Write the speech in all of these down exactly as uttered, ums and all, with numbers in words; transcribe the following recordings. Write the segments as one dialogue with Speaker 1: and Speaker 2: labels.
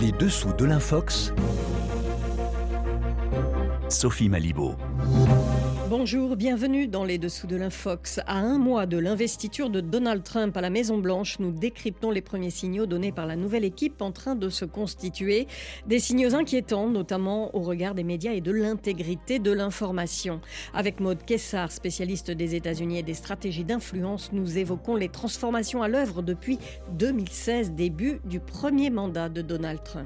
Speaker 1: Les dessous de l'Infox, Sophie Malibaud.
Speaker 2: Bonjour, bienvenue dans les dessous de l'Infox. À un mois de l'investiture de Donald Trump à la Maison-Blanche, nous décryptons les premiers signaux donnés par la nouvelle équipe en train de se constituer. Des signaux inquiétants, notamment au regard des médias et de l'intégrité de l'information. Avec Maude Kessar, spécialiste des États-Unis et des stratégies d'influence, nous évoquons les transformations à l'œuvre depuis deux mille seize, début du premier mandat de Donald Trump.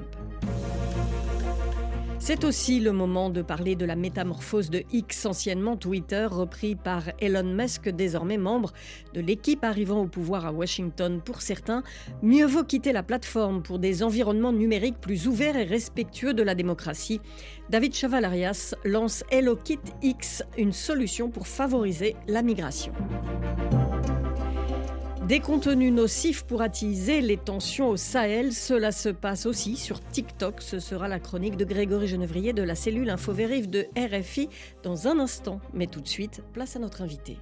Speaker 2: C'est aussi le moment de parler de la métamorphose de X, anciennement Twitter, repris par Elon Musk, désormais membre de l'équipe arrivant au pouvoir à Washington. Pour certains, mieux vaut quitter la plateforme pour des environnements numériques plus ouverts et respectueux de la démocratie. David Chavalarias lance HelloKit X, une solution pour favoriser la migration. Des contenus nocifs pour attiser les tensions au Sahel, cela se passe aussi sur TikTok. Ce sera la chronique de Grégory Genevrier de la cellule Infovérive de R F I dans un instant. Mais tout de suite, place à notre invité.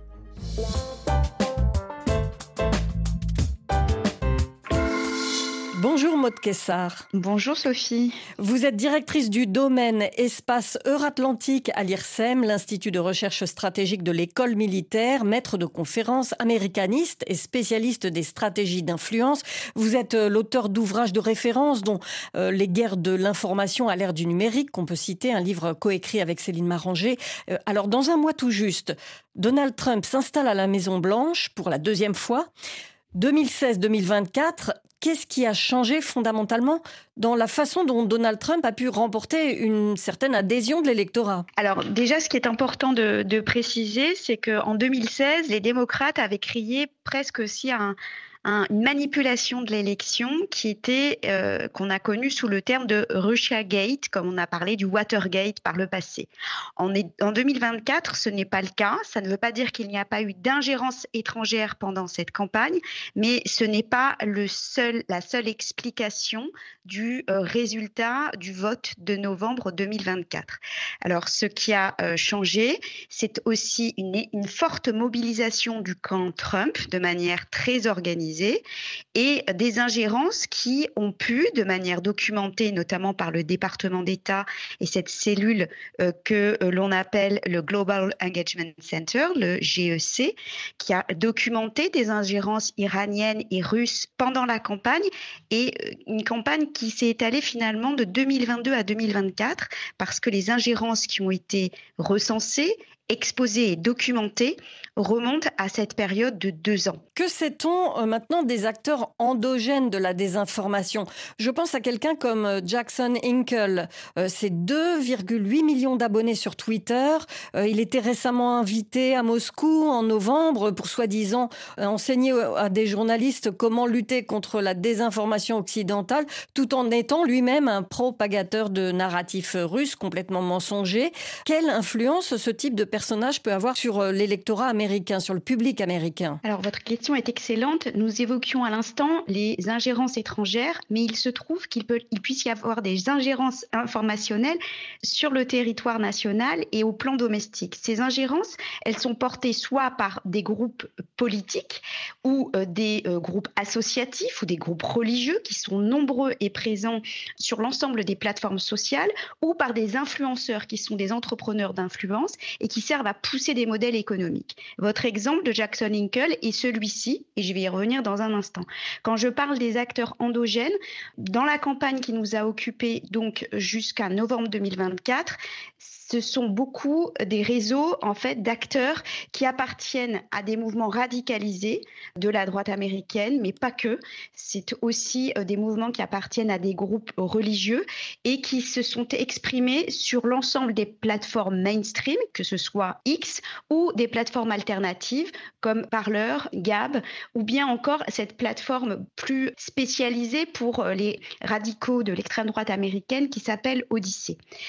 Speaker 2: Bonjour Maude Kessar.
Speaker 3: Bonjour Sophie.
Speaker 2: Vous êtes directrice du domaine Espace Euratlantique à l'I R S E M, l'Institut de recherche stratégique de l'école militaire, maître de conférences, américaniste et spécialiste des stratégies d'influence. Vous êtes l'auteur d'ouvrages de référence dont euh, Les guerres de l'information à l'ère du numérique, qu'on peut citer, un livre coécrit avec Céline Maranger. Euh, alors dans un mois tout juste, Donald Trump s'installe à la Maison-Blanche pour la deuxième fois. deux mille seize deux mille vingt-quatre, qu'est-ce qui a changé fondamentalement dans la façon dont Donald Trump a pu remporter une certaine adhésion de l'électorat?
Speaker 3: Alors déjà, ce qui est important de, de préciser, c'est qu'en deux mille seize, les démocrates avaient crié presque aussi un... Un, une manipulation de l'élection qui était euh, qu'on a connue sous le terme de Russiagate, comme on a parlé du Watergate par le passé. En, est, en deux mille vingt-quatre, ce n'est pas le cas. Ça ne veut pas dire qu'il n'y a pas eu d'ingérence étrangère pendant cette campagne, mais ce n'est pas le seul, la seule explication du euh, résultat du vote de novembre deux mille vingt-quatre. Alors, ce qui a euh, changé, c'est aussi une, une forte mobilisation du camp Trump de manière très organisée, et des ingérences qui ont pu, de manière documentée, notamment par le département d'État et cette cellule euh, que euh, l'on appelle le Global Engagement Center, le G E C, qui a documenté des ingérences iraniennes et russes pendant la campagne, et euh, une campagne qui s'est étalée finalement de deux mille vingt-deux à deux mille vingt-quatre, parce que les ingérences qui ont été recensées, exposées et documentées remonte à cette période de deux ans.
Speaker 2: Que sait-on euh, maintenant des acteurs endogènes de la désinformation? Je pense à quelqu'un comme euh, Jackson Hinkle. Euh, c'est deux virgule huit millions d'abonnés sur Twitter. Euh, il était récemment invité à Moscou en novembre pour soi-disant euh, enseigner à des journalistes comment lutter contre la désinformation occidentale, tout en étant lui-même un propagateur de narratifs russes complètement mensongers. Quelle influence ce type de personnage peut avoir sur euh, l'électorat américain? Américain, sur le public américain?
Speaker 3: Alors, votre question est excellente. Nous évoquions à l'instant les ingérences étrangères, mais il se trouve qu'il peut, il puisse y avoir des ingérences informationnelles sur le territoire national et au plan domestique. Ces ingérences, elles sont portées soit par des groupes politiques ou euh, des euh, groupes associatifs ou des groupes religieux qui sont nombreux et présents sur l'ensemble des plateformes sociales, ou par des influenceurs qui sont des entrepreneurs d'influence et qui servent à pousser des modèles économiques. Votre exemple de Jackson Hinkle est celui-ci, et je vais y revenir dans un instant. Quand je parle des acteurs endogènes, dans la campagne qui nous a occupés donc jusqu'à novembre deux mille vingt-quatre, ce sont beaucoup des réseaux en fait d'acteurs qui appartiennent à des mouvements radicalisés de la droite américaine, mais pas que. C'est aussi des mouvements qui appartiennent à des groupes religieux et qui se sont exprimés sur l'ensemble des plateformes mainstream, que ce soit X ou des plateformes alternatives comme Parler, Gab, ou bien encore cette plateforme plus spécialisée pour les radicaux de l'extrême droite américaine qui s'appelle Odyssey.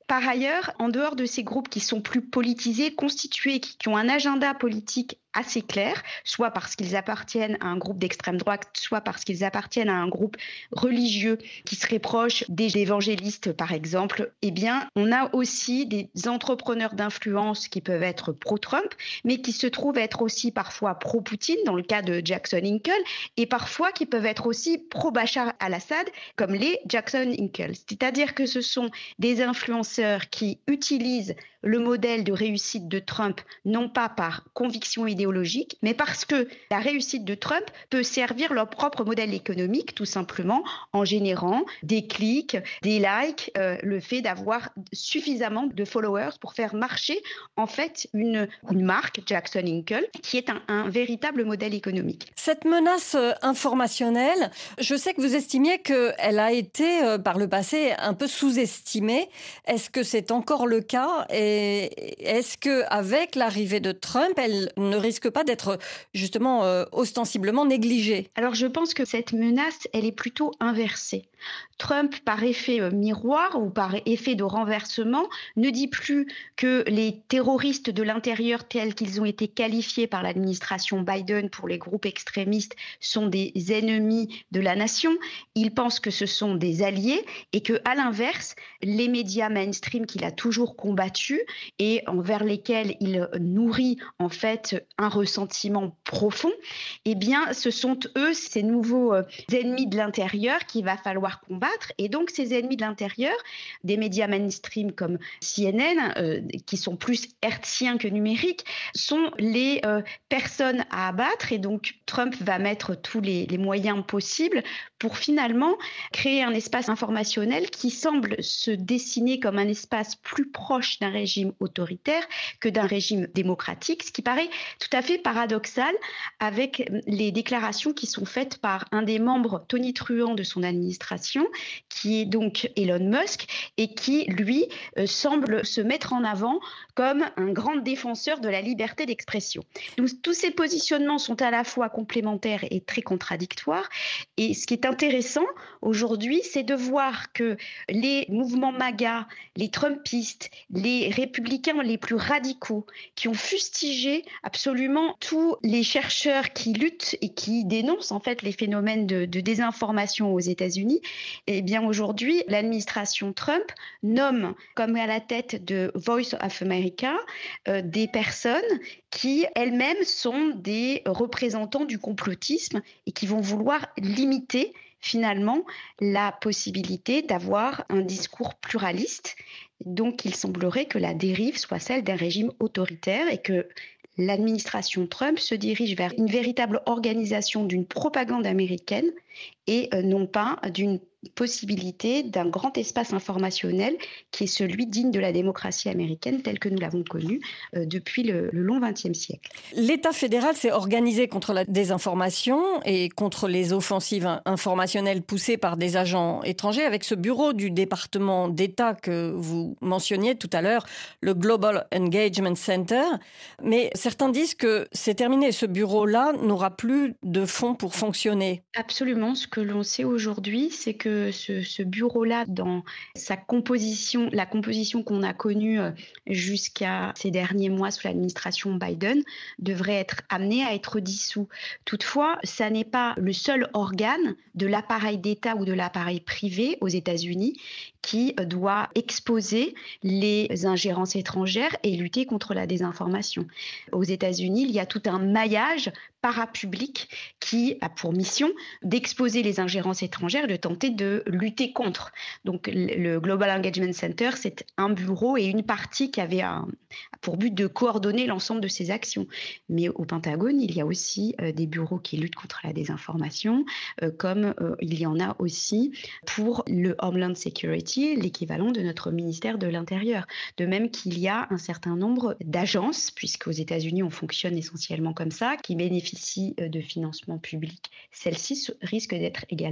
Speaker 3: Par ailleurs, en dehors de ces groupes qui sont plus politisés, constitués, qui, qui ont un agenda politique assez clair, soit parce qu'ils appartiennent à un groupe d'extrême droite, soit parce qu'ils appartiennent à un groupe religieux qui serait proche des évangélistes, par exemple, eh bien, on a aussi des entrepreneurs d'influence qui peuvent être pro-Trump, mais qui se trouvent être aussi parfois pro-Poutine, dans le cas de Jackson Hinkle, et parfois qui peuvent être aussi pro-Bachar al-Assad, comme les Jackson Hinkle. C'est-à-dire que ce sont des influenceurs qui utilisent le modèle de réussite de Trump, non pas par conviction idéologique, mais parce que la réussite de Trump peut servir leur propre modèle économique, tout simplement en générant des clics, des likes, euh, le fait d'avoir suffisamment de followers pour faire marcher en fait une, une marque, Jackson Hinkle, qui est un, un véritable modèle économique.
Speaker 2: Cette menace informationnelle, je sais que vous estimiez qu'elle a été euh, par le passé un peu sous-estimée. Est-ce que c'est encore le cas ? Et est-ce qu'avec l'arrivée de Trump, elle ne risque pas d'être justement euh, ostensiblement négligée ?
Speaker 3: Alors je pense que cette menace, elle est plutôt inversée. Trump, par effet euh, miroir ou par effet de renversement, ne dit plus que les terroristes de l'intérieur tels qu'ils ont été qualifiés par l'administration Biden pour les groupes extrémistes sont des ennemis de la nation. Il pense que ce sont des alliés et que, à l'inverse, les médias mainstream qu'il a toujours combattus et envers lesquels il nourrit en fait un ressentiment profond, eh bien, ce sont eux, ces nouveaux euh, ennemis de l'intérieur qu'il va falloir combattre. Et donc, ces ennemis de l'intérieur, des médias mainstream comme C N N, euh, qui sont plus hertziens que numériques, sont les euh, personnes à abattre. Et donc, Trump va mettre tous les, les moyens possibles pour finalement créer un espace informationnel qui semble se dessiner comme un espace plus proche d'un régime autoritaire que d'un régime démocratique, ce qui paraît tout à fait paradoxal avec les déclarations qui sont faites par un des membres tonitruants de son administration, qui est donc Elon Musk, et qui, lui, euh, semble se mettre en avant comme un grand défenseur de la liberté d'expression. Donc, tous ces positionnements sont à la fois complémentaires et très contradictoires. Et ce qui est intéressant aujourd'hui, c'est de voir que les mouvements MAGA, les Trumpistes, les républicains les plus radicaux, qui ont fustigé absolument tous les chercheurs qui luttent et qui dénoncent en fait les phénomènes de, de désinformation aux États-Unis, eh bien aujourd'hui, l'administration Trump nomme comme à la tête de Voice of America euh, des personnes qui elles-mêmes sont des représentants du complotisme et qui vont vouloir limiter finalement la possibilité d'avoir un discours pluraliste. Donc il semblerait que la dérive soit celle d'un régime autoritaire et que l'administration Trump se dirige vers une véritable organisation d'une propagande américaine et euh, non pas d'une possibilité d'un grand espace informationnel qui est celui digne de la démocratie américaine telle que nous l'avons connue euh, depuis le, le long vingtième siècle.
Speaker 2: L'État fédéral s'est organisé contre la désinformation et contre les offensives informationnelles poussées par des agents étrangers avec ce bureau du département d'État que vous mentionniez tout à l'heure, le Global Engagement Center. Mais certains disent que c'est terminé, ce bureau-là n'aura plus de fonds pour fonctionner.
Speaker 3: Absolument. Ce que l'on sait aujourd'hui, c'est que ce, ce bureau-là, dans sa composition, la composition qu'on a connue jusqu'à ces derniers mois sous l'administration Biden, devrait être amené à être dissous. Toutefois, ça n'est pas le seul organe de l'appareil d'État ou de l'appareil privé aux États-Unis qui doit exposer les ingérences étrangères et lutter contre la désinformation. Aux États-Unis, il y a tout un maillage parapublic qui a pour mission d'exposer les ingérences étrangères et de tenter de lutter contre. Donc le Global Engagement Center, c'est un bureau et une partie qui avait un, pour but de coordonner l'ensemble de ces actions. Mais au Pentagone, il y a aussi euh, des bureaux qui luttent contre la désinformation, euh, comme euh, il y en a aussi pour le Homeland Security, l'équivalent de notre ministère de l'Intérieur. De même qu'il y a un certain nombre d'agences, puisqu'aux États-Unis on fonctionne essentiellement comme ça, qui bénéficient de financement public. Celles-ci risquent d'être également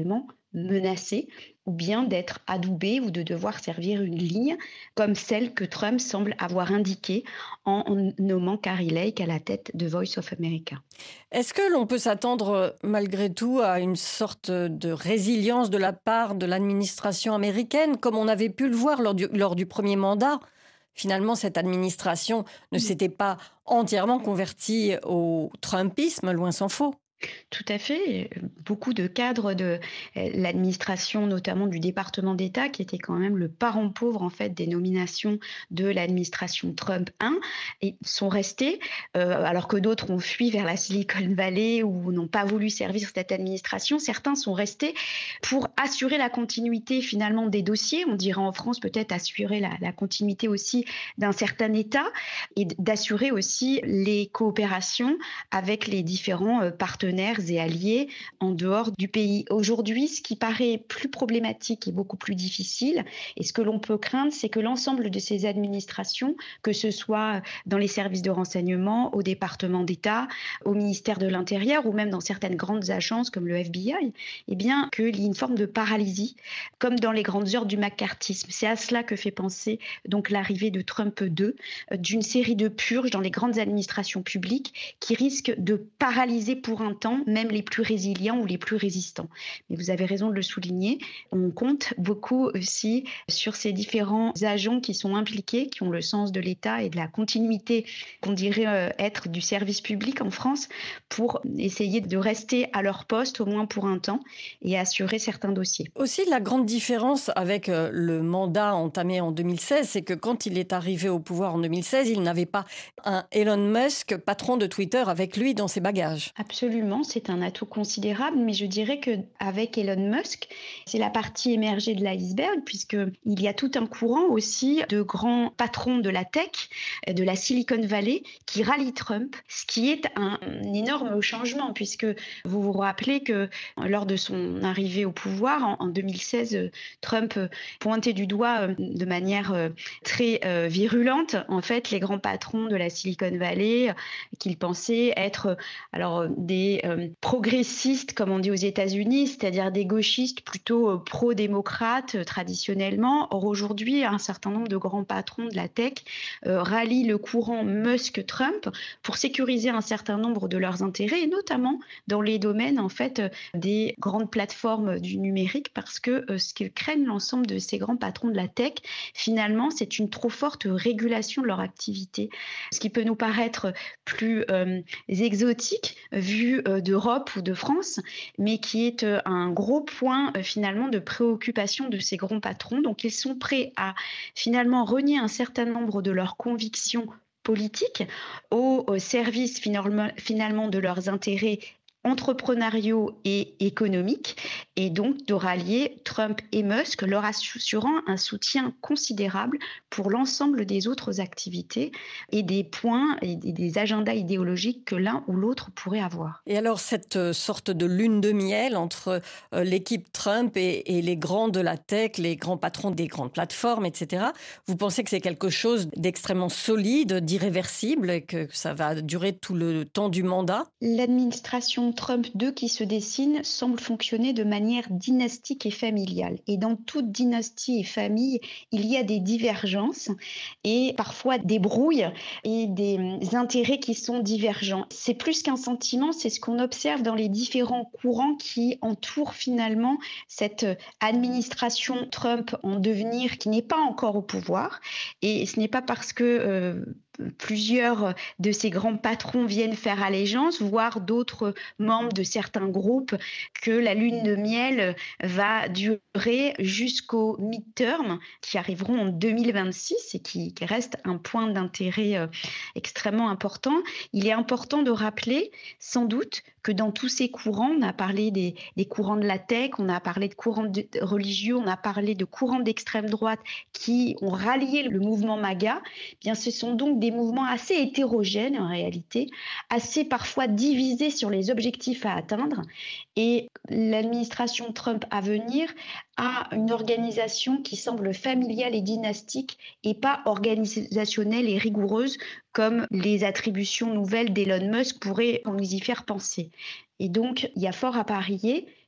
Speaker 3: menacés ou bien d'être adoubés ou de devoir servir une ligne comme celle que Trump semble avoir indiquée en nommant Kari Lake à la tête de Voice of America.
Speaker 2: Est-ce que l'on peut s'attendre malgré tout à une sorte de résilience de la part de l'administration américaine, comme on avait pu le voir lors du, lors du premier mandat? Finalement, cette administration ne s'était pas entièrement convertie au Trumpisme, loin s'en faut.
Speaker 3: Tout à fait. Beaucoup de cadres de l'administration, notamment du département d'État, qui était quand même le parent pauvre en fait des nominations de l'administration Trump un, et sont restés, euh, alors que d'autres ont fui vers la Silicon Valley ou n'ont pas voulu servir cette administration. Certains sont restés pour assurer la continuité finalement des dossiers. On dirait en France peut-être assurer la, la continuité aussi d'un certain État et d'assurer aussi les coopérations avec les différents partenaires et alliés en dehors du pays. Aujourd'hui, ce qui paraît plus problématique et beaucoup plus difficile, et ce que l'on peut craindre, c'est que l'ensemble de ces administrations, que ce soit dans les services de renseignement, au département d'État, au ministère de l'Intérieur ou même dans certaines grandes agences comme le F B I, eh bien, qu'il y ait une forme de paralysie, comme dans les grandes heures du macartisme. C'est à cela que fait penser donc l'arrivée de Trump deux, d'une série de purges dans les grandes administrations publiques qui risquent de paralyser pour un temps, même les plus résilients ou les plus résistants. Mais vous avez raison de le souligner, on compte beaucoup aussi sur ces différents agents qui sont impliqués, qui ont le sens de l'État et de la continuité qu'on dirait être du service public en France pour essayer de rester à leur poste au moins pour un temps et assurer certains dossiers.
Speaker 2: Aussi, la grande différence avec le mandat entamé en deux mille seize, c'est que quand il est arrivé au pouvoir en deux mille seize, il n'avait pas un Elon Musk, patron de Twitter, avec lui dans ses bagages.
Speaker 3: Absolument. C'est un atout considérable, mais je dirais qu'avec Elon Musk, c'est la partie émergée de l'iceberg, puisqu'il y a tout un courant aussi de grands patrons de la tech, de la Silicon Valley, qui rallient Trump, ce qui est un, un énorme changement, puisque vous vous rappelez que lors de son arrivée au pouvoir, en, en deux mille seize, Trump pointait du doigt de manière très euh, virulente, en fait, les grands patrons de la Silicon Valley, qu'il pensait être alors des Euh, progressistes, comme on dit aux États-Unis, c'est-à-dire des gauchistes plutôt euh, pro-démocrates euh, traditionnellement. Or aujourd'hui, un certain nombre de grands patrons de la tech euh, rallient le courant Musk-Trump pour sécuriser un certain nombre de leurs intérêts, et notamment dans les domaines en fait euh, des grandes plateformes du numérique, parce que euh, ce qu'ils craignent l'ensemble de ces grands patrons de la tech, finalement, c'est une trop forte régulation de leur activité, ce qui peut nous paraître plus euh, exotique vu d'Europe ou de France, mais qui est un gros point finalement de préoccupation de ces grands patrons. Donc ils sont prêts à finalement renier un certain nombre de leurs convictions politiques au service finalement de leurs intérêts entrepreneuriaux et économiques, et donc de rallier Trump et Musk, leur assurant un soutien considérable pour l'ensemble des autres activités et des points et des agendas idéologiques que l'un ou l'autre pourrait avoir.
Speaker 2: Et alors cette sorte de lune de miel entre l'équipe Trump et, et les grands de la tech, les grands patrons des grandes plateformes, et cetera, vous pensez que c'est quelque chose d'extrêmement solide, d'irréversible, et que ça va durer tout le temps du mandat?
Speaker 3: L'administration Trump deux qui se dessine semble fonctionner de manière dynastique et familiale. Et dans toute dynastie et famille, il y a des divergences et parfois des brouilles et des intérêts qui sont divergents. C'est plus qu'un sentiment, c'est ce qu'on observe dans les différents courants qui entourent finalement cette administration Trump en devenir qui n'est pas encore au pouvoir. Et ce n'est pas parce que euh, plusieurs de ces grands patrons viennent faire allégeance, voire d'autres membres de certains groupes, que la lune de miel va durer jusqu'au midterm qui arriveront en deux mille vingt-six et qui, qui reste un point d'intérêt euh, extrêmement important. Il est important de rappeler sans doute que dans tous ces courants, on a parlé des, des courants de la tech, on a parlé de courants de, religieux, on a parlé de courants d'extrême droite qui ont rallié le mouvement MAGA. Eh bien, ce sont donc des mouvements assez hétérogènes en réalité, assez parfois divisés sur les objectifs à atteindre. Et l'administration Trump à venir a une organisation qui semble familiale et dynastique et pas organisationnelle et rigoureuse comme les attributions nouvelles d'Elon Musk pourraient nous y faire penser. Et donc, il y a fort à parier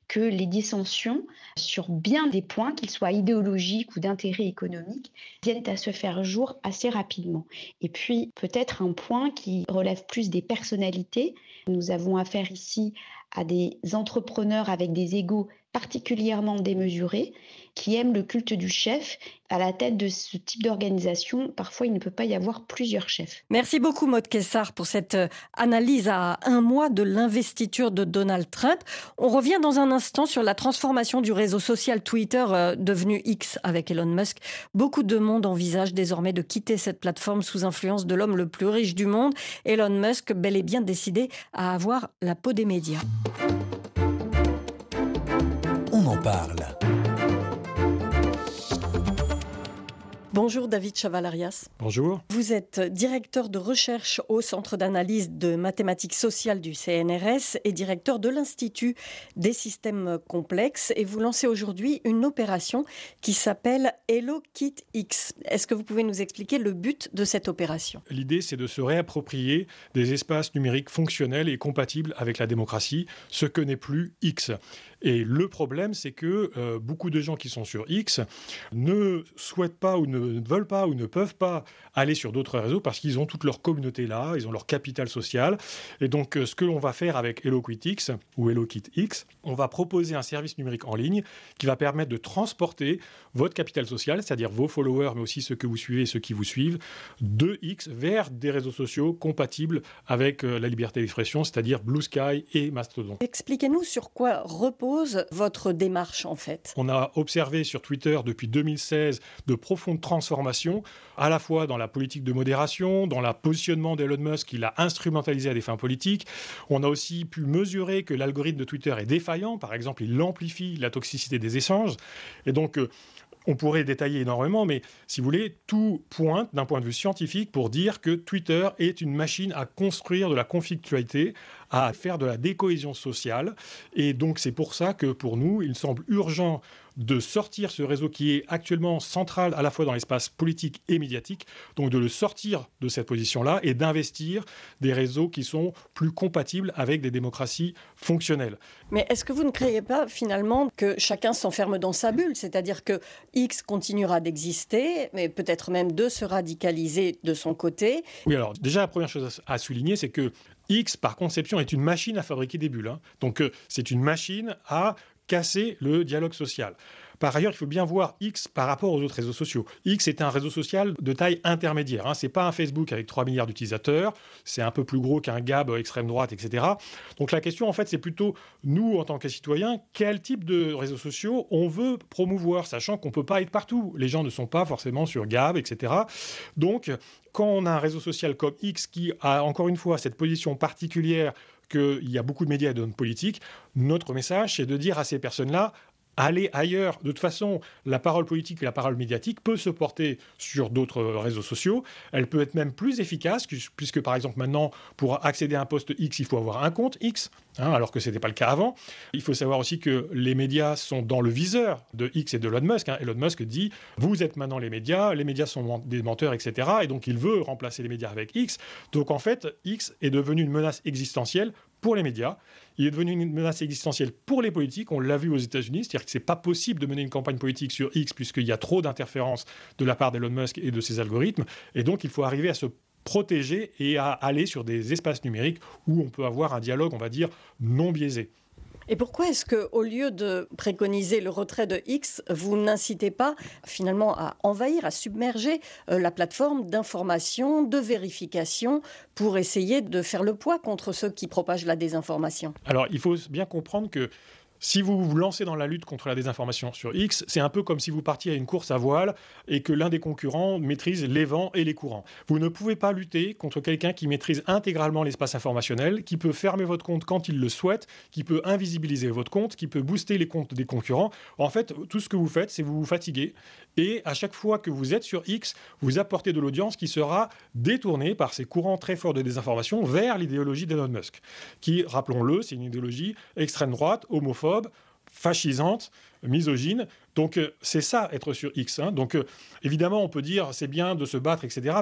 Speaker 3: que les dissensions sur bien des points, qu'ils soient idéologiques ou d'intérêt économique, viennent à se faire jour assez rapidement. Et puis peut-être un point qui relève plus des personnalités. Nous avons affaire ici à des entrepreneurs avec des égos particulièrement démesurés, qui aiment le culte du chef. À la tête de ce type d'organisation, parfois il ne peut pas y avoir plusieurs chefs.
Speaker 2: Merci beaucoup Maud Kessar pour cette analyse à un mois de l'investiture de Donald Trump. On revient dans un instant sur la transformation du réseau social Twitter euh, devenu X avec Elon Musk. Beaucoup de monde envisage désormais de quitter cette plateforme sous influence de l'homme le plus riche du monde. Elon Musk, bel et bien décidé à avoir la peau des médias.
Speaker 1: On en parle.
Speaker 2: Bonjour David Chaval-Arias.
Speaker 4: Bonjour.
Speaker 2: Vous êtes directeur de recherche au Centre d'analyse de mathématiques sociales du C N R S et directeur de l'Institut des systèmes complexes. Et vous lancez aujourd'hui une opération qui s'appelle HelloKitX. Est-ce que vous pouvez nous expliquer le but de cette opération ?
Speaker 4: L'idée, c'est de se réapproprier des espaces numériques fonctionnels et compatibles avec la démocratie, ce que n'est plus X. Et le problème, c'est que euh, beaucoup de gens qui sont sur X ne souhaitent pas ou ne veulent pas ou ne peuvent pas aller sur d'autres réseaux parce qu'ils ont toute leur communauté là, ils ont leur capital social. Et donc, euh, ce que l'on va faire avec HelloKitX ou HelloKitX, on va proposer un service numérique en ligne qui va permettre de transporter votre capital social, c'est-à-dire vos followers, mais aussi ceux que vous suivez et ceux qui vous suivent, de X vers des réseaux sociaux compatibles avec euh, la liberté d'expression, c'est-à-dire Blue Sky et Mastodon.
Speaker 2: Expliquez-nous sur quoi repose votre démarche en fait.
Speaker 4: On a observé sur Twitter depuis deux mille seize de profondes transformations, à la fois dans la politique de modération, dans le positionnement d'Elon Musk qu'il a instrumentalisé à des fins politiques. On a aussi pu mesurer que l'algorithme de Twitter est défaillant. Par exemple, il amplifie la toxicité des échanges. Et donc, euh, on pourrait détailler énormément, mais si vous voulez, tout pointe d'un point de vue scientifique pour dire que Twitter est une machine à construire de la conflictualité, à faire de la décohésion sociale. Et donc, c'est pour ça que pour nous, il semble urgent de sortir ce réseau qui est actuellement central à la fois dans l'espace politique et médiatique, donc de le sortir de cette position-là et d'investir des réseaux qui sont plus compatibles avec des démocraties fonctionnelles.
Speaker 2: Mais est-ce que vous ne croyez pas finalement que chacun s'enferme dans sa bulle ? C'est-à-dire que X continuera d'exister, mais peut-être même de se radicaliser de son côté.
Speaker 4: Oui, alors déjà la première chose à souligner, c'est que X, par conception, est une machine à fabriquer des bulles. Hein. Donc euh, c'est une machine à casser le dialogue social. Par ailleurs, il faut bien voir X par rapport aux autres réseaux sociaux. X est un réseau social de taille intermédiaire. Hein. Ce n'est pas un Facebook avec trois milliards d'utilisateurs. C'est un peu plus gros qu'un Gab extrême droite, et cetera. Donc la question, en fait, c'est plutôt, nous, en tant que citoyens, quel type de réseaux sociaux on veut promouvoir, sachant qu'on ne peut pas être partout. Les gens ne sont pas forcément sur Gab, et cetera. Donc, quand on a un réseau social comme X qui a, encore une fois, cette position particulière qu'il y a beaucoup de médias et d'hommes politiques, notre message, c'est de dire à ces personnes-là, aller ailleurs. De toute façon, la parole politique et la parole médiatique peut se porter sur d'autres réseaux sociaux. Elle peut être même plus efficace, puisque par exemple maintenant, pour accéder à un poste X, il faut avoir un compte X, hein, alors que ce n'était pas le cas avant. Il faut savoir aussi que les médias sont dans le viseur de X et de Elon Musk. Hein. Elon Musk dit « vous êtes maintenant les médias, les médias sont des menteurs, et cetera » Et donc il veut remplacer les médias avec X. Donc en fait, X est devenu une menace existentielle pour les médias. Il est devenu une menace existentielle pour les politiques. On l'a vu aux États-Unis, c'est-à-dire que ce n'est pas possible de mener une campagne politique sur X puisqu'il y a trop d'interférences de la part d'Elon Musk et de ses algorithmes. Et donc, il faut arriver à se protéger et à aller sur des espaces numériques où on peut avoir un dialogue, on va dire, non biaisé.
Speaker 2: Et pourquoi est-ce qu'au lieu de préconiser le retrait de X, vous n'incitez pas finalement à envahir, à submerger euh, la plateforme d'information, de vérification pour essayer de faire le poids contre ceux qui propagent la désinformation ?
Speaker 4: Alors, il faut bien comprendre que si vous vous lancez dans la lutte contre la désinformation sur X, c'est un peu comme si vous partiez à une course à voile et que l'un des concurrents maîtrise les vents et les courants. Vous ne pouvez pas lutter contre quelqu'un qui maîtrise intégralement l'espace informationnel, qui peut fermer votre compte quand il le souhaite, qui peut invisibiliser votre compte, qui peut booster les comptes des concurrents. En fait, tout ce que vous faites, c'est vous vous fatiguez. Et à chaque fois que vous êtes sur X, vous apportez de l'audience qui sera détournée par ces courants très forts de désinformation vers l'idéologie d'Elon Musk, qui, rappelons-le, c'est une idéologie extrême droite, homophobe, fascisante, misogyne. Donc euh, c'est ça, être sur X. Hein. Donc euh, évidemment, on peut dire c'est bien de se battre, et cetera. Mais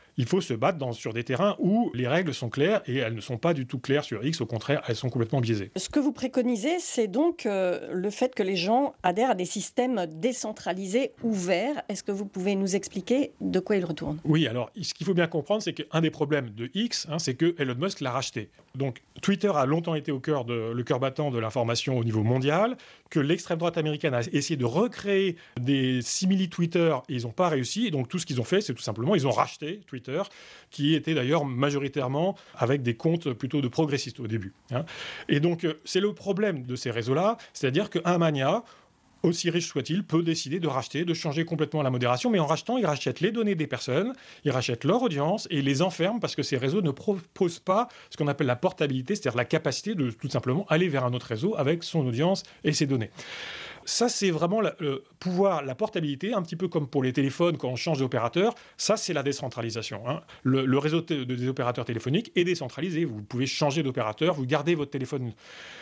Speaker 4: il faut se battre dans, sur des terrains où les règles sont claires et elles ne sont pas du tout claires sur X. Au contraire, elles sont complètement biaisées.
Speaker 2: Ce que vous préconisez, c'est donc euh, le fait que les gens adhèrent à des systèmes décentralisés, ouverts. Est-ce que vous pouvez nous expliquer de quoi ils retournent ?
Speaker 4: Oui, alors ce qu'il faut bien comprendre, c'est qu'un des problèmes de X, hein, c'est que Elon Musk l'a racheté. Donc Twitter a longtemps été au cœur de, le cœur battant de l'information au niveau mondial, que l'extrême droite américaine a essayé de recréer des simili-Twitter et ils n'ont pas réussi. Et donc tout ce qu'ils ont fait, c'est tout simplement, ils ont racheté Twitter, qui était d'ailleurs majoritairement avec des comptes plutôt de progressistes au début. Hein. Et donc c'est le problème de ces réseaux-là, c'est-à-dire qu'un mania, aussi riche soit-il, peut décider de racheter, de changer complètement la modération, mais en rachetant, il rachète les données des personnes, il rachète leur audience et il les enferme parce que ces réseaux ne proposent pas ce qu'on appelle la portabilité, c'est-à-dire la capacité de tout simplement aller vers un autre réseau avec son audience et ses données. Ça, c'est vraiment le pouvoir, la portabilité, un petit peu comme pour les téléphones quand on change d'opérateur. Ça, c'est la décentralisation. Hein. Le, le réseau t- des opérateurs téléphoniques est décentralisé. Vous pouvez changer d'opérateur, vous gardez votre téléphone.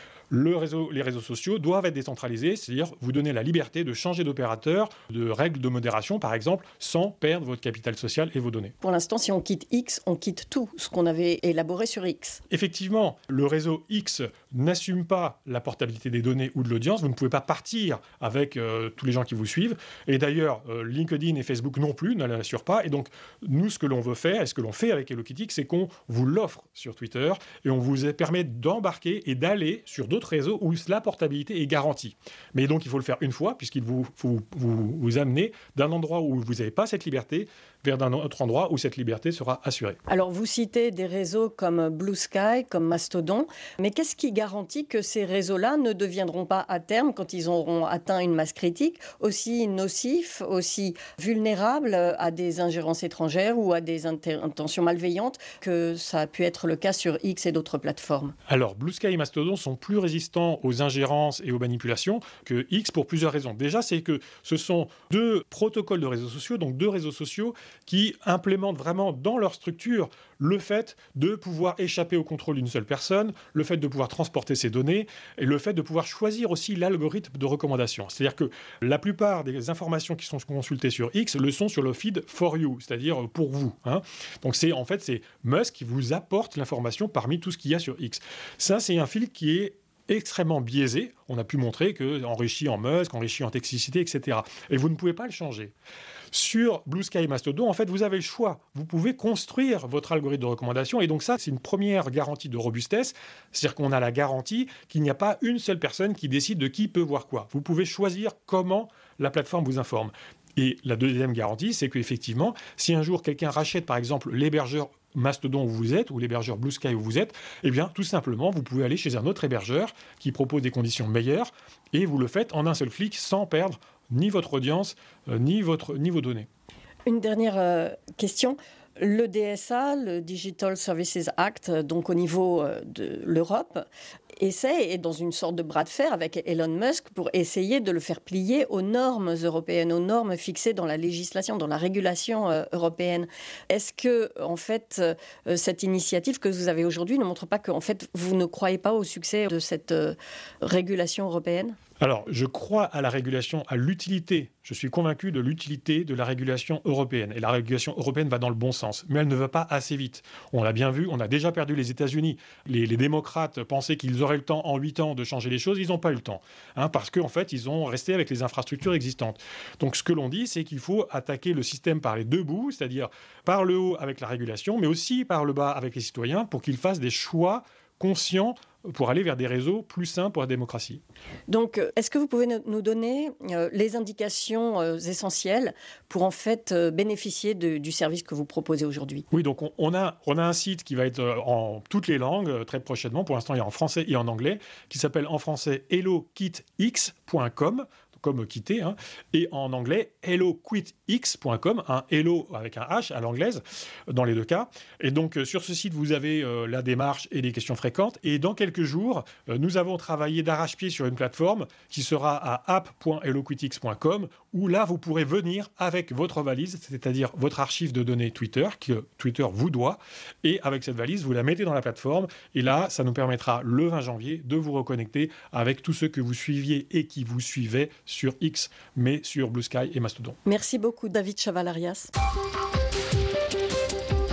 Speaker 4: Le réseau, les réseaux sociaux doivent être décentralisés, c'est-à-dire vous donner la liberté de changer d'opérateur, de règles de modération par exemple, sans perdre votre capital social et vos données.
Speaker 2: Pour l'instant, si on quitte X, on quitte tout ce qu'on avait élaboré sur X.
Speaker 4: Effectivement, le réseau X n'assume pas la portabilité des données ou de l'audience. Vous ne pouvez pas partir avec euh, tous les gens qui vous suivent. Et d'ailleurs, euh, LinkedIn et Facebook non plus ne l'assurent pas. Et donc, nous, ce que l'on veut faire, et ce que l'on fait avec HelloKitty, c'est qu'on vous l'offre sur Twitter et on vous permet d'embarquer et d'aller sur d'autres d'autres réseaux où la portabilité est garantie. Mais donc, il faut le faire une fois, puisqu'il vous faut vous, vous amener d'un endroit où vous n'avez pas cette liberté vers un autre endroit où cette liberté sera assurée.
Speaker 2: Alors, vous citez des réseaux comme Blue Sky, comme Mastodon, mais qu'est-ce qui garantit que ces réseaux-là ne deviendront pas à terme, quand ils auront atteint une masse critique, aussi nocifs, aussi vulnérables à des ingérences étrangères ou à des intentions malveillantes que ça a pu être le cas sur X et d'autres plateformes?
Speaker 4: Alors, Blue Sky et Mastodon sont plus résistants aux ingérences et aux manipulations que X pour plusieurs raisons. Déjà, c'est que ce sont deux protocoles de réseaux sociaux, donc deux réseaux sociaux qui implémentent vraiment dans leur structure le fait de pouvoir échapper au contrôle d'une seule personne, le fait de pouvoir transporter ses données et le fait de pouvoir choisir aussi l'algorithme de recommandation. C'est-à-dire que la plupart des informations qui sont consultées sur X le sont sur le feed for you, c'est-à-dire pour vous. Hein. Donc c'est en fait c'est Musk qui vous apporte l'information parmi tout ce qu'il y a sur X. Ça, c'est un fil qui est extrêmement biaisé. On a pu montrer que enrichi en Musk, enrichi en toxicité, et cetera. Et vous ne pouvez pas le changer. Sur Blue Sky et Mastodon, en fait, vous avez le choix. Vous pouvez construire votre algorithme de recommandation. Et donc ça, c'est une première garantie de robustesse. C'est-à-dire qu'on a la garantie qu'il n'y a pas une seule personne qui décide de qui peut voir quoi. Vous pouvez choisir comment la plateforme vous informe. Et la deuxième garantie, c'est qu'effectivement, si un jour quelqu'un rachète, par exemple, l'hébergeur Mastodon où vous êtes ou l'hébergeur Blue Sky où vous êtes, eh bien, tout simplement, vous pouvez aller chez un autre hébergeur qui propose des conditions meilleures et vous le faites en un seul clic sans perdre ni votre audience, euh, ni, votre, ni vos données.
Speaker 2: Une dernière euh, question. Le D S A, le Digital Services Act, donc au niveau de l'Europe, essaie, est dans une sorte de bras de fer avec Elon Musk pour essayer de le faire plier aux normes européennes, aux normes fixées dans la législation, dans la régulation euh, européenne. Est-ce que, en fait, euh, cette initiative que vous avez aujourd'hui ne montre pas que, en fait, vous ne croyez pas au succès de cette euh, régulation européenne ?
Speaker 4: Alors, je crois à la régulation, à l'utilité. Je suis convaincu de l'utilité de la régulation européenne. Et la régulation européenne va dans le bon sens. Mais elle ne va pas assez vite. On l'a bien vu, on a déjà perdu les États-Unis. Les, les démocrates pensaient qu'ils auraient le temps en huit ans de changer les choses. Ils n'ont pas eu le temps. Hein, parce qu'en fait, ils ont resté avec les infrastructures existantes. Donc, ce que l'on dit, c'est qu'il faut attaquer le système par les deux bouts, c'est-à-dire par le haut avec la régulation, mais aussi par le bas avec les citoyens pour qu'ils fassent des choix conscients pour aller vers des réseaux plus sains pour la démocratie.
Speaker 2: Donc, est-ce que vous pouvez nous donner euh, les indications euh, essentielles pour en fait euh, bénéficier de, du service que vous proposez aujourd'hui ?
Speaker 4: Oui, donc on, on, a, on a un site qui va être en toutes les langues euh, très prochainement. Pour l'instant, il est en français et en anglais, qui s'appelle en français hello kit x point com. Comme quitter, hein, et en anglais hello quit x point com, un hello avec un H à l'anglaise, dans les deux cas. Et donc, euh, sur ce site, vous avez euh, la démarche et les questions fréquentes. Et dans quelques jours, euh, nous avons travaillé d'arrache-pied sur une plateforme qui sera à app point hello quit x point com, où là, vous pourrez venir avec votre valise, c'est-à-dire votre archive de données Twitter, que Twitter vous doit. Et avec cette valise, vous la mettez dans la plateforme. Et là, ça nous permettra, le vingt janvier, de vous reconnecter avec tous ceux que vous suiviez et qui vous suivaient sur X, mais sur Blue Sky et Mastodon.
Speaker 2: Merci beaucoup, David Chaval-Arias.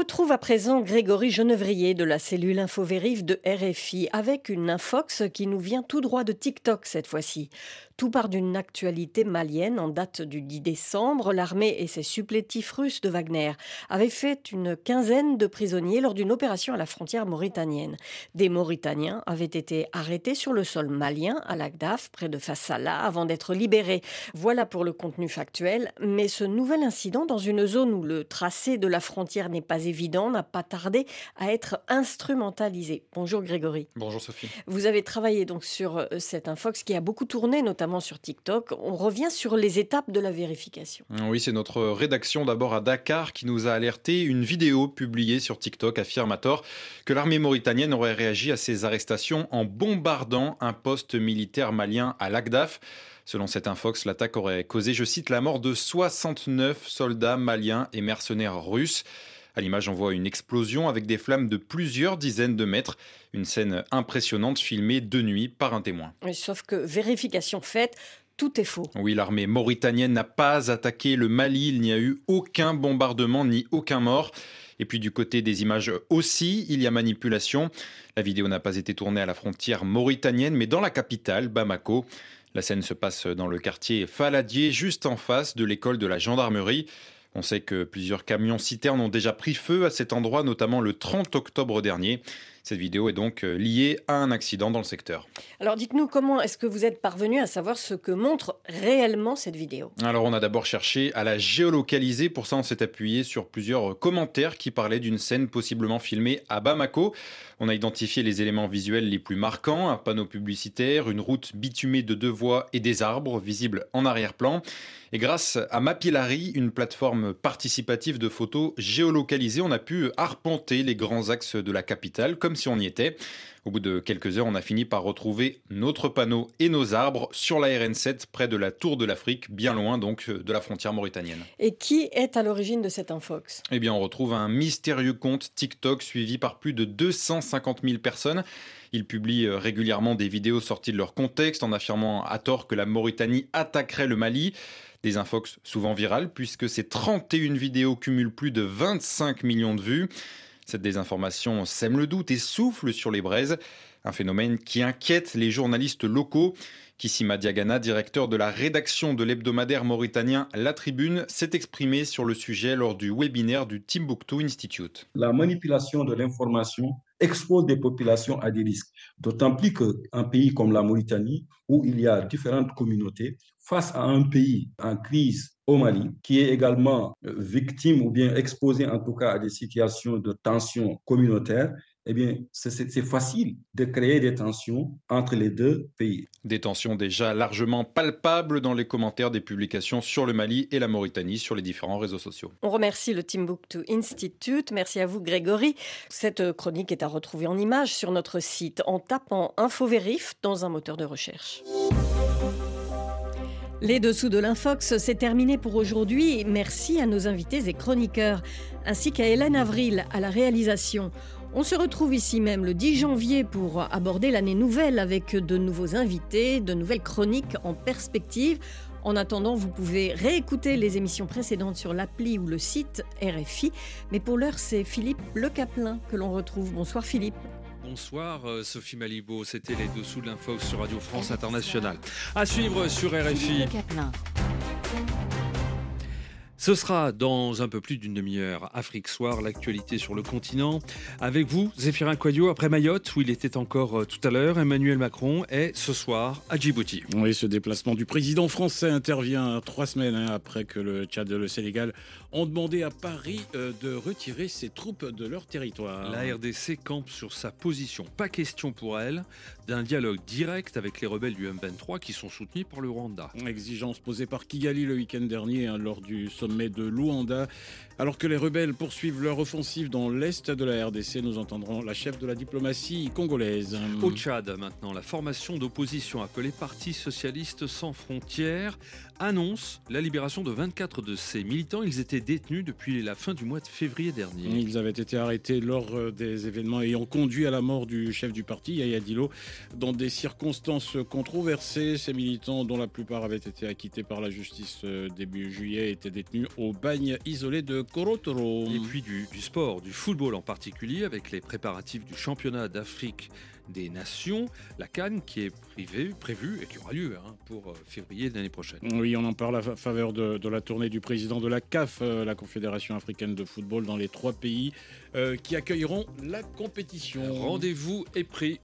Speaker 2: retrouve à présent Grégory Genevrier de la cellule Infovérif de R F I avec une infox qui nous vient tout droit de TikTok cette fois-ci. Tout part d'une actualité malienne en date du dix décembre. L'armée et ses supplétifs russes de Wagner avaient fait une quinzaine de prisonniers lors d'une opération à la frontière mauritanienne. Des Mauritaniens avaient été arrêtés sur le sol malien à l'Agdaf, près de Fassala, avant d'être libérés. Voilà pour le contenu factuel. Mais ce nouvel incident, dans une zone où le tracé de la frontière n'est pas évident, n'a pas tardé à être instrumentalisé. Bonjour Grégory.
Speaker 5: Bonjour Sophie.
Speaker 2: Vous avez travaillé donc sur cette infox qui a beaucoup tourné, notamment sur TikTok. On revient sur les étapes de la vérification.
Speaker 5: Oui, c'est notre rédaction d'abord à Dakar qui nous a alerté. Une vidéo publiée sur TikTok affirme à tort que l'armée mauritanienne aurait réagi à ces arrestations en bombardant un poste militaire malien à l'Agdaf. Selon cette infox, l'attaque aurait causé, je cite, la mort de soixante-neuf soldats maliens et mercenaires russes. À l'image, on voit une explosion avec des flammes de plusieurs dizaines de mètres. Une scène impressionnante filmée de nuit par un témoin.
Speaker 2: Sauf que vérification faite, tout est faux.
Speaker 5: Oui, l'armée mauritanienne n'a pas attaqué le Mali. Il n'y a eu aucun bombardement ni aucun mort. Et puis du côté des images aussi, il y a manipulation. La vidéo n'a pas été tournée à la frontière mauritanienne, mais dans la capitale, Bamako. La scène se passe dans le quartier Faladier, juste en face de l'école de la gendarmerie. On sait que plusieurs camions-citernes ont déjà pris feu à cet endroit, notamment le trente octobre dernier. Cette vidéo est donc liée à un accident dans le secteur.
Speaker 2: Alors dites-nous, comment est-ce que vous êtes parvenu à savoir ce que montre réellement cette vidéo ?
Speaker 5: Alors on a d'abord cherché à la géolocaliser. Pour ça, on s'est appuyé sur plusieurs commentaires qui parlaient d'une scène possiblement filmée à Bamako. On a identifié les éléments visuels les plus marquants, un panneau publicitaire, une route bitumée de deux voies et des arbres visibles en arrière-plan. Et grâce à Mapillary, une plateforme participative de photos géolocalisées, on a pu arpenter les grands axes de la capitale, comme si on y était. Au bout de quelques heures, on a fini par retrouver notre panneau et nos arbres sur la R N sept, près de la Tour de l'Afrique, bien loin donc de la frontière mauritanienne.
Speaker 2: Et qui est à l'origine de cette infox ?
Speaker 5: Eh bien, on retrouve un mystérieux compte TikTok suivi par plus de deux cent cinquante mille personnes. Ils publient régulièrement des vidéos sorties de leur contexte en affirmant à tort que la Mauritanie attaquerait le Mali. Des infox souvent virales puisque ces trente et une vidéos cumulent plus de vingt-cinq millions de vues. Cette désinformation sème le doute et souffle sur les braises. Un phénomène qui inquiète les journalistes locaux. Kissima Diagana, directeur de la rédaction de l'hebdomadaire mauritanien La Tribune, s'est exprimé sur le sujet lors du webinaire du Timbuktu Institute.
Speaker 6: La manipulation de l'information expose des populations à des risques, d'autant plus qu'un pays comme la Mauritanie, où il y a différentes communautés, face à un pays en crise au Mali, qui est également victime ou bien exposé en tout cas à des situations de tension communautaire, eh bien, c'est, c'est facile de créer des tensions entre les deux pays.
Speaker 5: Des tensions déjà largement palpables dans les commentaires des publications sur le Mali et la Mauritanie sur les différents réseaux sociaux.
Speaker 2: On remercie le Timbuktu Institute. Merci à vous, Grégory. Cette chronique est à retrouver en images sur notre site en tapant Infovérif dans un moteur de recherche. Les dessous de l'Infox, c'est terminé pour aujourd'hui. Merci à nos invités et chroniqueurs, ainsi qu'à Hélène Avril à la réalisation. On se retrouve ici même le dix janvier pour aborder l'année nouvelle avec de nouveaux invités, de nouvelles chroniques en perspective. En attendant, vous pouvez réécouter les émissions précédentes sur l'appli ou le site R F I. Mais pour l'heure, c'est Philippe Le Caplin que l'on retrouve. Bonsoir Philippe.
Speaker 7: Bonsoir Sophie Malibaud, c'était les dessous de l'Infox sur Radio France Internationale. À suivre sur R F I. Ce sera dans un peu plus d'une demi-heure, Afrique Soir, l'actualité sur le continent. Avec vous, Zéphirin Quadio, après Mayotte, où il était encore tout à l'heure, Emmanuel Macron est ce soir à Djibouti.
Speaker 8: Oui, ce déplacement du président français intervient trois semaines après que le Tchad et le Sénégal ont demandé à Paris de retirer ses troupes de leur territoire.
Speaker 7: La R D C campe sur sa position. Pas question pour elle d'un dialogue direct avec les rebelles du M vingt-trois qui sont soutenus par le Rwanda.
Speaker 8: Exigence posée par Kigali le week-end dernier hein, lors du sommet de Luanda. Alors que les rebelles poursuivent leur offensive dans l'est de la R D C, nous entendrons la chef de la diplomatie congolaise.
Speaker 7: Au Tchad, maintenant, la formation d'opposition appelée Parti Socialiste Sans Frontières annonce la libération de vingt-quatre de ses militants. Ils étaient détenus depuis la fin du mois de février dernier.
Speaker 8: Ils avaient été arrêtés lors des événements ayant conduit à la mort du chef du parti, Yaya Dillo, dans des circonstances controversées. Ces militants, dont la plupart avaient été acquittés par la justice début juillet, étaient détenus continue au bagne isolé de Korotoro.
Speaker 7: Et puis du, du sport, du football en particulier, avec les préparatifs du championnat d'Afrique des Nations, la CAN qui est privée, prévue et qui aura lieu hein, pour euh, février de l'année prochaine.
Speaker 8: Oui, on en parle à faveur de, de la tournée du président de la C A F, euh, la Confédération africaine de football, dans les trois pays euh, qui accueilleront la compétition.
Speaker 7: Rendez-vous est pris